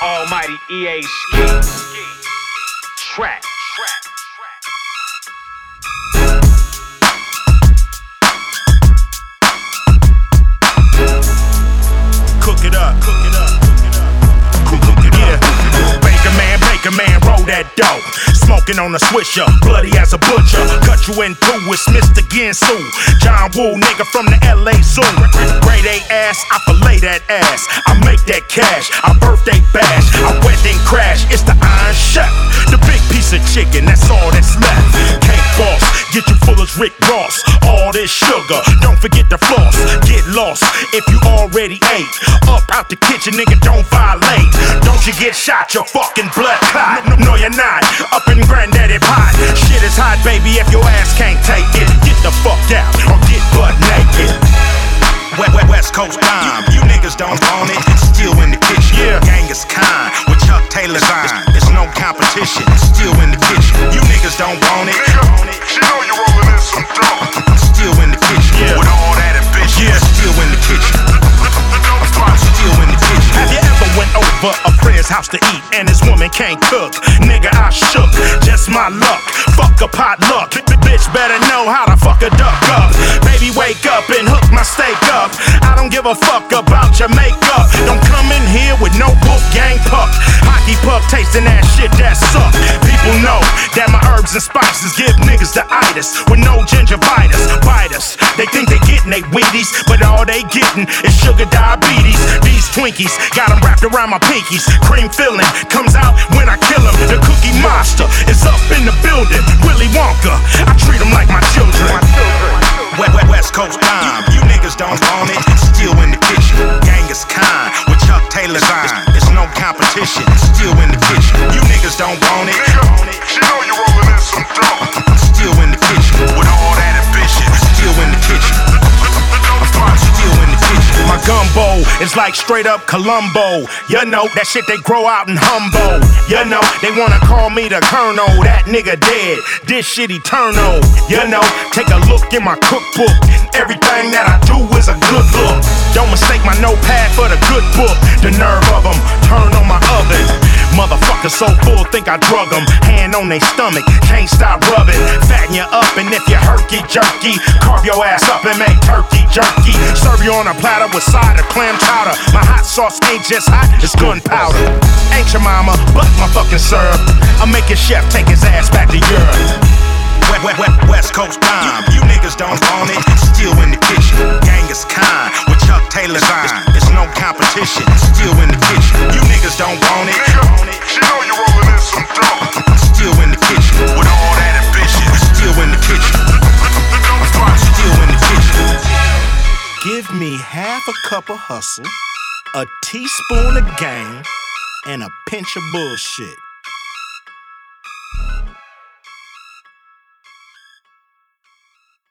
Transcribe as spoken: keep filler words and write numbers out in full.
Almighty E A Ski. Track. Cook it up, cook it up, cook it up, cook it up. Yeah. Baker man, Baker man, roll that dope. Smoking on a swisher, bloody as a butcher. Cut you in two, it's Mister Ginsu. John Woo, nigga from the L A Zoo. Grade A ass, I fillet that ass. I make that cash, I birthday bash. I wet then crash, it's the Iron Chef. The big piece of chicken, that's all that's left. Cake boss, get you full as Rick Ross. All this sugar, don't forget the floss. Get lost if you already ate. Up out the kitchen, nigga, don't violate. Don't you get shot, your fucking blood clot. No, no, you're not. Up in granddaddy pot. Shit is hot, baby, if your ass can't take it. Get the fuck out or get butt naked. West, West, West Coast dime. You, you niggas don't own it. It's still in the kitchen. Yeah. Genghis Khan with Chuck Taylor's on. It's no competition. It's still in the kitchen. You niggas don't own it. She know you rolling in some dope. Still in the kitchen. Yeah. With all that ambition. Yeah. Still in the kitchen. I'm still in the kitchen. Have you ever went over a friend's house to eat and this woman can't cook? Nigga, I shook. Just my luck. Fuck a potluck. Bitch better know how to fuck a duck up. Baby, wake up and hook my steak up. I don't give a fuck about your makeup. Don't come in here with no book gang puck. Hockey puck tasting that shit that suck. People know that my herbs and spices give niggas the itis with no gingivitis. Bite us. They think they getting they Wheaties, but all they getting is sugar diabetes. These Twinkies got them wrapped around my pinkies. Cream filling comes out when I kill them. The Cookie Monster is up in the building. Willy Wonka, I treat them like my children. West, West, West Coast dime. You niggas don't own it. It's still in the kitchen. Genghis Khan with Chuck Taylor's on. It's no competition. It's still in the kitchen. You niggas don't own it. She know you rolling in some dope. Still in the kitchen. With all that ambition. Still in the kitchen. I'm still in the kitchen. My gumbo is like straight up Columbo. You know, that shit they grow out in Humbo. You know, they wanna call me the Colonel. That nigga dead, this shit eternal. You know, take a look in my cookbook. Everything that I do is a good look. Don't mistake my notepad for the good book. The nerve of them, turn on my oven. Motherfuckers so full, think I drug them. Hand on they stomach, can't stop rubbing. Fatten you up, and if you herky jerky, carve your ass up and make turkey jerky. Serve you on a platter with side of clam chowder. My hot sauce ain't just hot, it's gunpowder. Ain't your mama, but my fucking syrup. I make your chef take his ass back to Europe. West, West, West, West Coast dime. You niggas don't own it. It's still in the kitchen. Genghis Khan with Chuck Taylor's on. It's no competition. It's still in the kitchen. You niggas don't own it. She know you rolling in some dope. Still in the kitchen. With all that ambition. Still in the kitchen. I'm still in the kitchen. Give me half a cup of hustle, a teaspoon of game, and a pinch of bullshit.